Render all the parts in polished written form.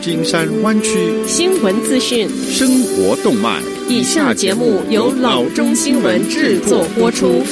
金山湾区新闻资讯、 生活动脉。 以下节目由老中新闻制作播出。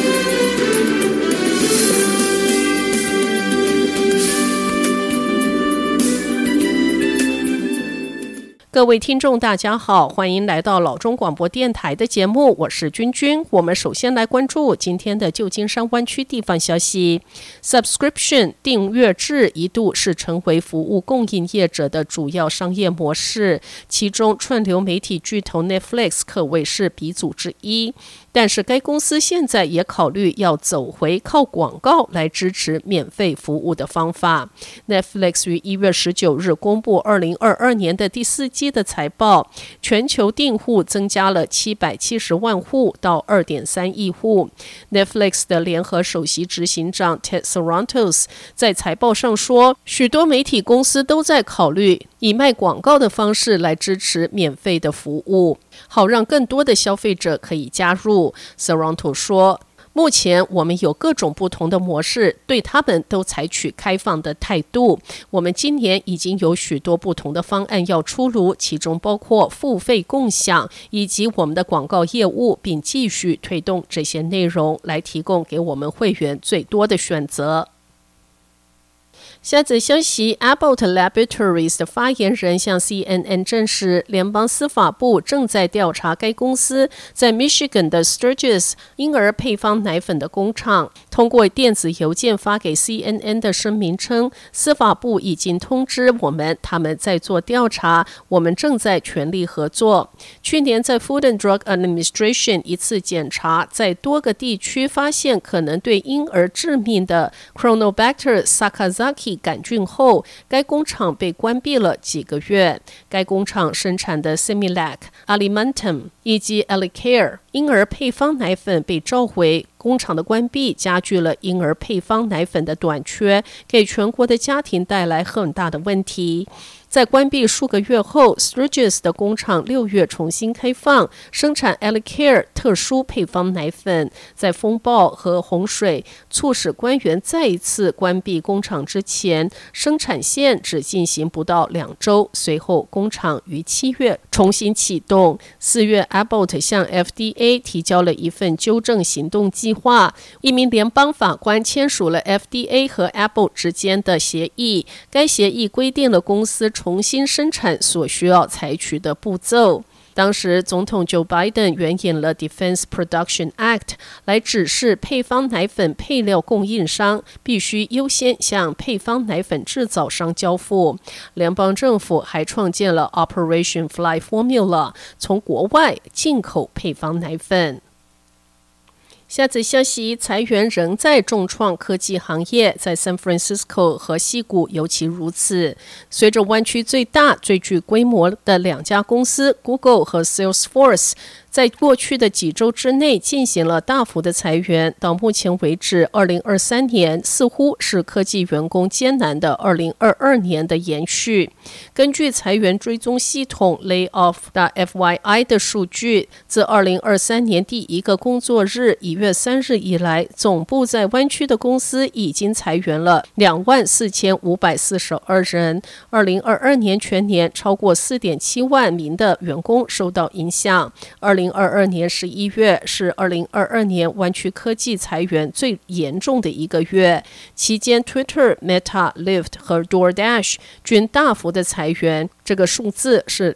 各位听众大家好，欢迎来到老中广播电台的节目，我是君君。我们首先来关注今天的旧金山湾区地方消息。 Subscription 订阅制一度是成为服务供应业者的主要商业模式，其中串流媒体巨头 Netflix 可谓是鼻祖之一，但是该公司现在也考虑要走回靠广告来支持免费服务的方法。 Netflix 于1月19日公布2022年的第四季的财报，全球订户增加了770万户到 2.3 亿户。 Netflix 的联合首席执行长 Ted Sarandos 在财报上说，许多媒体公司都在考虑以卖广告的方式来支持免费的服务，好让更多的消费者可以加入。 Sarantos 说，目前我们有各种不同的模式，对他们都采取开放的态度。我们今年已经有许多不同的方案要出炉，其中包括付费共享以及我们的广告业务，并继续推动这些内容来提供给我们会员最多的选择。下则消息 Abbott Laboratories 的发言人向 CNN 证实，联邦司法部正在调查该公司在 Michigan 的 Sturgis 婴儿配方奶粉的工厂。通过电子邮件发给 CNN 的声明称，司法部已经通知我们，他们在做调查，我们正在全力合作。去年在 Food and Drug Administration 一次检查，在多个地区发现可能对婴儿致命的 Chronobacter sakazaki 杆菌后，该工厂被关闭了几个月。该工厂生产的 Similac、Alimentum 以及 Alicare 婴儿配方奶粉被召回。工厂的关闭加剧了婴儿配方奶粉的短缺，给全国的家庭带来很大的问题。在关闭数个月后， Sturgis 的工厂6月重新开放，生产 Alicare 特殊配方奶粉。在风暴和洪水促使官员再一次关闭工厂之前，生产线只进行不到2周，随后工厂于7月重新启动。4月 Abbott 向 FDA 提交了一份纠正行动计划，一名联邦法官签署了 FDA 和 Abbott 之间的协议，该协议规定了公司重新生产所需要采取的步骤。当时总统 Joe Biden 援引了 Defense Production Act 来指示配方奶粉配料供应商必须优先向配方奶粉制造商交付。联邦政府还创建了 Operation Fly Formula， 从国外进口配方奶粉。下则消息，裁员仍在重创科技行业，在 San Francisco 和矽谷尤其如此。随着湾区最大、最具规模的2家公司 Google 和 Salesforce在过去的几周之内进行了大幅的裁员，到目前为止2023年似乎是科技员工艰难的2022年的延续。根据裁员追踪系统 Layoff.fyi 的数据，自2023年第一个工作日1月3日以来，总部在湾区的公司已经裁员了24,542人。2022年全年超过 4.7 万名的员工受到影响。2022年11月是2022年湾区科技裁员最严重的一个月，期间 Twitter、Meta、Lyft 和 DoorDash 均大幅的裁员，这个数字是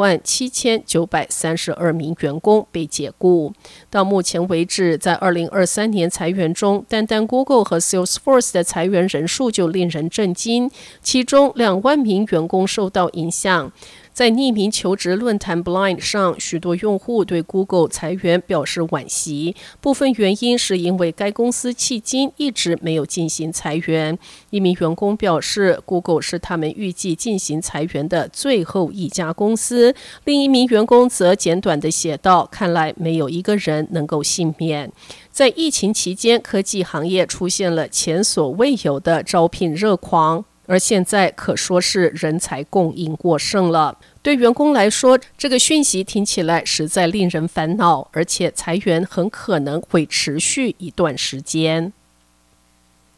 27,932名员工被解雇。到目前为止，在2023年裁员中，单单 Google 和 Salesforce 的裁员人数就令人震惊，其中2万名员工受到影响。在匿名求职论坛 Blind 上，许多用户对 Google 裁员表示惋惜，部分原因是因为该公司迄今一直没有进行裁员。一名员工表示 Google 是他们预计进行裁员的最后一家公司。另一名员工则简短地写道，看来没有一个人能够幸免。在疫情期间，科技行业出现了前所未有的招聘热狂，而现在可说是人才供应过剩了。对员工来说，这个讯息听起来实在令人烦恼，而且裁员很可能会持续一段时间。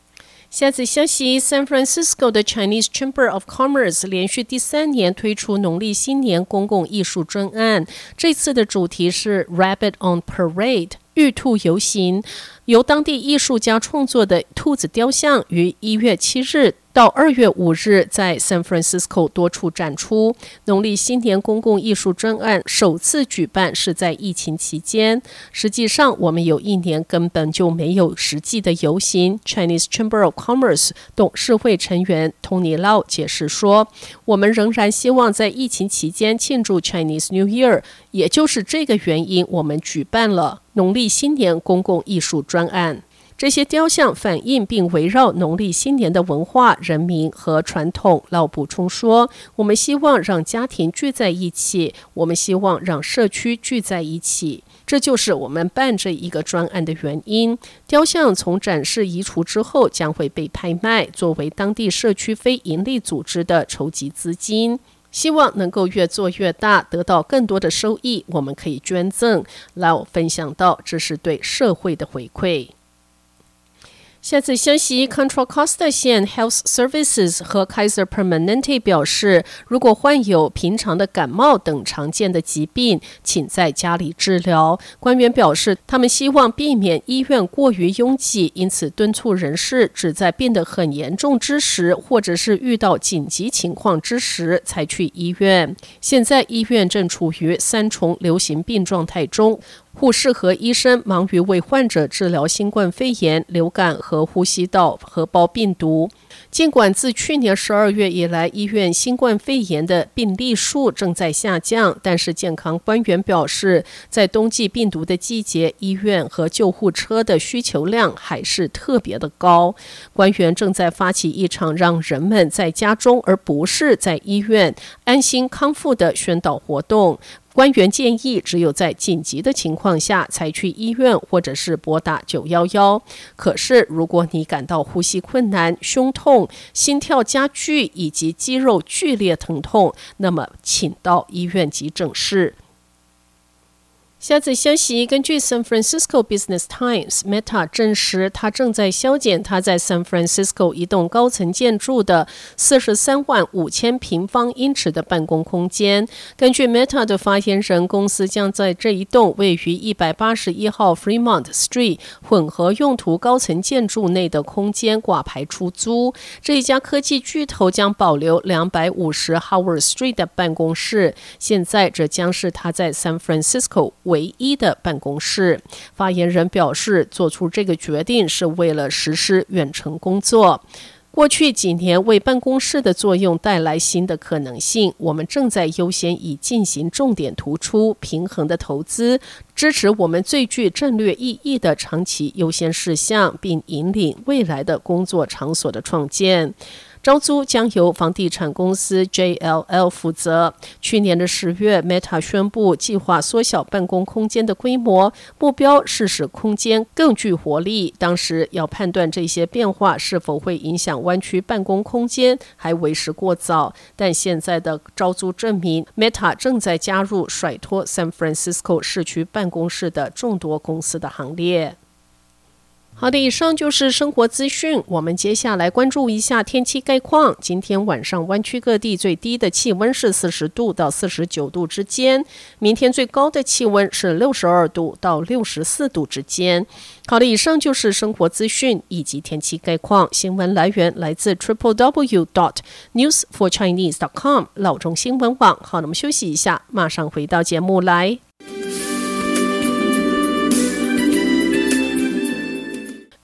下次消息 ，San Francisco 的 Chinese Chamber of Commerce 连续第3年推出农历新年公共艺术专案，这次的主题是 Rabbit on Parade。玉兔游行，由当地艺术家创作的兔子雕像于1月7日到2月5日在 San Francisco 多处展出。农历新年公共艺术专案首次举办是在疫情期间，实际上我们有1年根本就没有实际的游行。Chinese Chamber of Commerce 董事会成员 Tony Lau 解释说，我们仍然希望在疫情期间庆祝 Chinese New Year， 也就是这个原因我们举办了农历新年公共艺术专案。这些雕像反映并围绕农历新年的文化、人民和传统。老补充说，我们希望让家庭聚在一起，我们希望让社区聚在一起，这就是我们办这一个专案的原因。雕像从展示移除之后将会被拍卖，作为当地社区非营利组织的筹集资金。希望能够越做越大，得到更多的收益，我们可以捐赠。老分享到，这是对社会的回馈。下次消息 ，Contra Costa 县 Health Services 和 Kaiser Permanente 表示，如果患有平常的感冒等常见的疾病，请在家里治疗。官员表示，他们希望避免医院过于拥挤，因此敦促人士只在变得很严重之时，或者是遇到紧急情况之时才去医院。现在医院正处于3重流行病状态中。护士和医生忙于为患者治疗新冠肺炎、流感和呼吸道合胞病毒。尽管自去年12月以来，医院新冠肺炎的病例数正在下降，但是健康官员表示，在冬季病毒的季节，医院和救护车的需求量还是特别的高。官员正在发起一场让人们在家中而不是在医院安心康复的宣导活动。官员建议，只有在紧急的情况下才去医院，或者是拨打911。可是，如果你感到呼吸困难、胸痛、心跳加剧以及肌肉剧烈疼痛，那么请到医院急诊室。下次消息，根据 San Francisco Business Times，Meta 证实它正在削减它在 San Francisco 一栋高层建筑的43万5千平方英尺的办公空间。根据 Meta 的发言人，公司将在这一栋位于181号 Fremont Street 混合用途高层建筑内的空间挂牌出租。这一家科技巨头将保留250 Howard Street 的办公室，现在这将是它在 San Francisco唯一的办公室。发言人表示，做出这个决定是为了实施远程工作。过去几年为办公室的作用带来新的可能性，我们正在优先以进行重点突出、平衡的投资，支持我们最具战略意义的长期优先事项，并引领未来的工作场所的创建。招租将由房地产公司 JLL 负责。去年的10月 ，Meta 宣布计划缩小办公空间的规模，目标是使空间更具活力。当时要判断这些变化是否会影响湾区办公空间，还为时过早。但现在的招租证明 ，Meta 正在加入甩脱 San Francisco 市区办公室的众多公司的行列。好的，以上就是生活资讯。我们接下来关注一下天气概况。今天晚上湾区各地最低的气温是40度到49度之间，明天最高的气温是62度到64度之间。好的，以上就是生活资讯以及天气概况。新闻来源来自 www.newsforchinese.com 老中新闻网。好，那么休息一下，马上回到节目来。